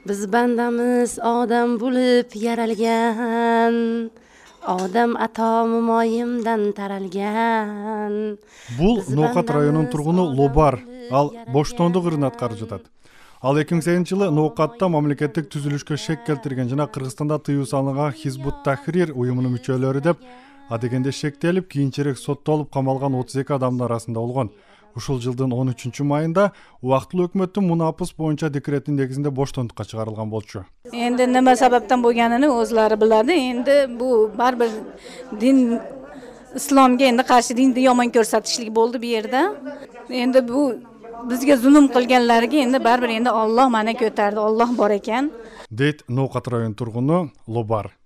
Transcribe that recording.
Biz bandamiz odam bo'lib yaralgan, odam atomi moyimdan taralgan. Бул Ноокат районунун тургуну Лобар, ал Боштондук ырын аткарып жатат. Ал 2008-жылы Ноокатта мамлекеттик түзүлүшкө шек келтирген жана Кыргызстанда тыюу салынган Хизбут Тахрир уюмунун мүчөлөрү деп адегенде шектелип, кийинчерээк соттолуп камалган 32 адамдын арасында болгон. Ушул жылдын 13-майында убактылуу өкмөттүн мунапыс боюнча декретинин негизинде боштондукка чыгарылган болчу. Endi nima sababdan bo'lganini o'zlari biladi. Endi bu baribir din islomga endi qarshi dinni yomon ko'rsatishlik bo'ldi bu yerda. Endi bu bizga zulm qilganlarga endi baribir endi Alloh mana ko'tardi. Alloh bor ekan. Дейт Ноокат районунун тургуну Лобар.